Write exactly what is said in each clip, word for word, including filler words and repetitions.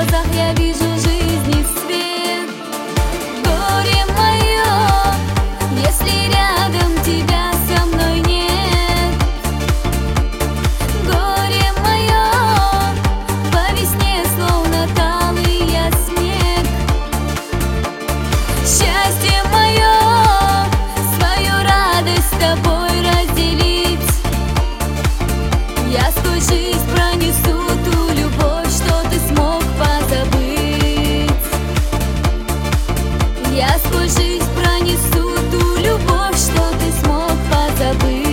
глазах я вижу жизни свет. Горе мое, если рядом тебя со мной нет. Горе мое, по весне словно талый я снег. Счастье мое, свою радость с тобой разделить. Я сквозь жизнь пронесу ту любовь, что ты смог позабыть. Я сквозь жизнь пронесу ту любовь, что ты смог позабыть.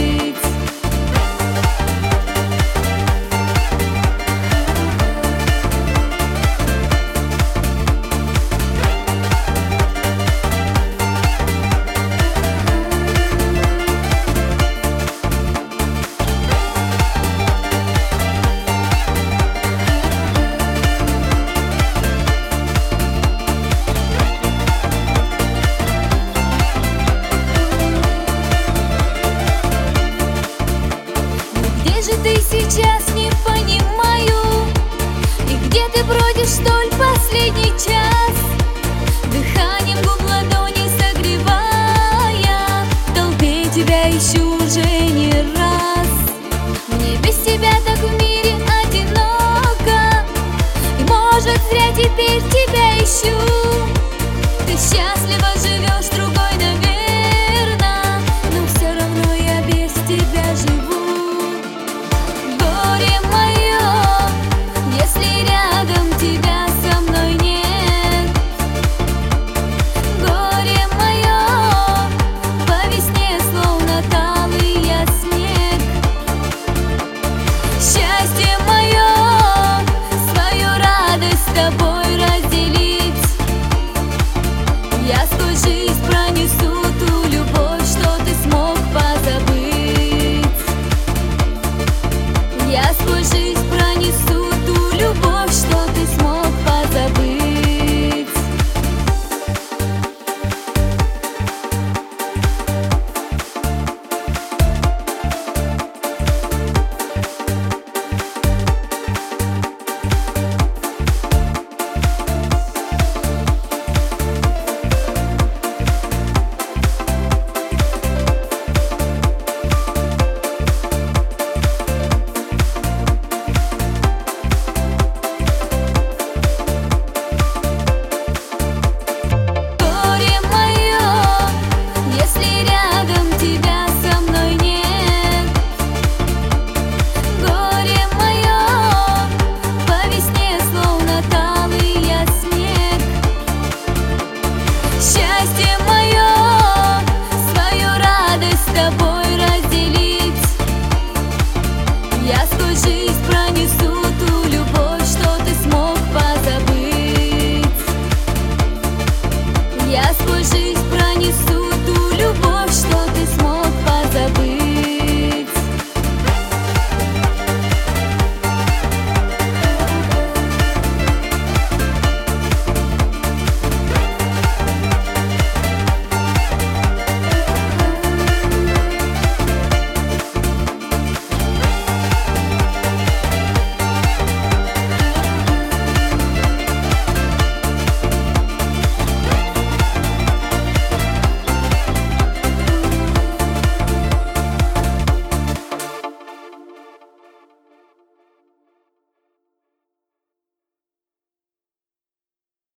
Ты сейчас не понимаю, и где ты бродишь столь последний час, дыханием губ ладони согревая, в толпе тебя ищу уже не раз. Мне без тебя так в мире одиноко, и может зря теперь тебя ищу. Ты счастливо живешь с другой, наверно, но все равно я без тебя живу. Счастье мое, свою радость с тобой